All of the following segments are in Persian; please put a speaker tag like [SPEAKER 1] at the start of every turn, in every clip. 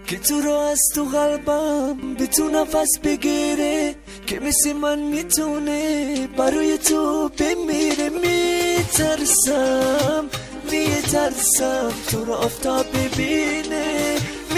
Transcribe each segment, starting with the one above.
[SPEAKER 1] که تو رو از تو قلبم به تو نفس بگیره، که مثل من میتونه برای تو بمیره. میترسم تو رو آفتاب ببینه،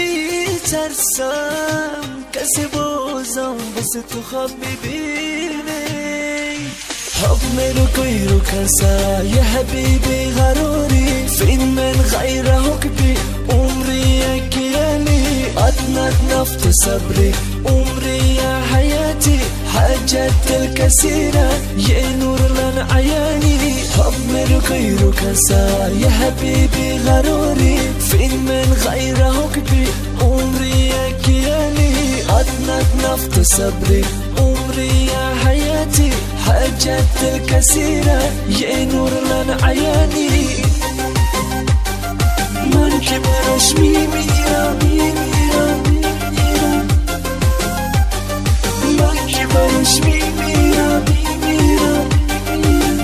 [SPEAKER 1] میترسم کسی بازم واسه تو خواب ببینه. حكم ركي ركسا يا حبيبي غروري فين من غير حكمي عمري يكياني أطنت نفط صبري عمري يا حياتي حاجات الكثيرة يا نور لنا عياني. حكم ركي ركسا يا حبيبي غروري فين من غير حكمي عمري يكياني أطنت نفط صبري عمري يا حياتي حاجات الكثيرة يا نور لنا عياني. من كبرش ميمي يا ميمي يا ميمي، من كبرش ميمي يا ميمي يا ميمي.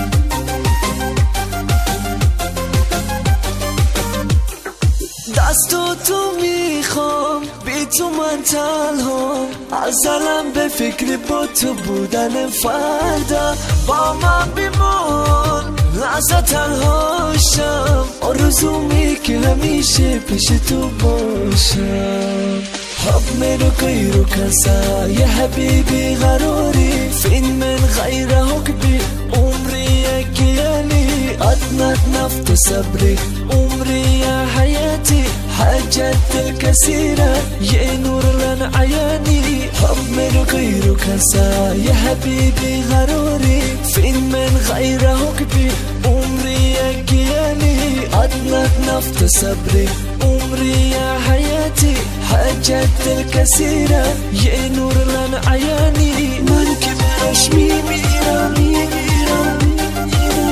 [SPEAKER 1] دستو تو میخوام بی تو من تنها ازالم به فکر با تو بودن فردا. با من بیمون لحظه تنهاشم آرزومی که همیشه پیش تو باشم. حكم ركي ركسا يا حبيبي غروري فين من غير حكمي عمري يكياني أطنت نفط صبري عمري يا حياتي حاجات الكثيرة يا نور لنا عياني. حكم ركي ركسا يا حبيبي غروري فين من غير حكمي عمري يكياني أطنت نفط صبري عمري يا حياتي حاجات الكثيرة يا نور لنا عياني. من كبرش ميمي يا ميمي يا ميمي،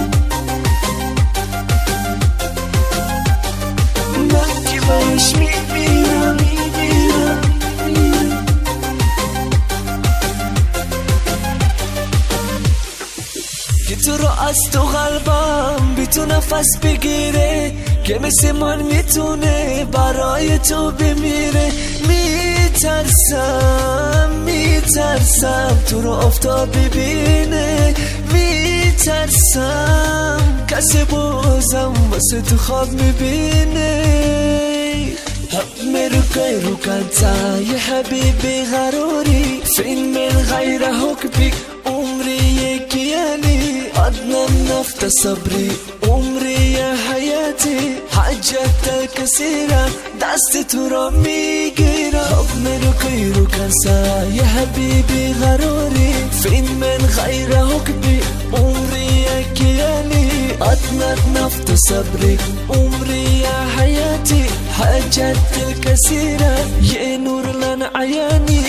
[SPEAKER 1] من كبرش ميمي يا ميمي يا ميمي. که تو رو از تو قلبم بی تو نفس بگیره، که مثل من میتونه برای تو بمیره. میترسم تو رو آفتاب ببینه، میترسم کسی بازم واسه تو خواب میبینه. حكم ركي ركنتا يا حبيبي غروري فين من غير حكمك عمري يكياني أدنى نفط صبري عمري يا حياتي حاجات الكثيرة دست تو را میگیرم. حكم ركي ركنتا يا حبيبي غروري فين من غير حكمي عمري يكياني أدنى نفط صبري عمري يا حياتي حاجات الكثيرة يا نور لنا عياني.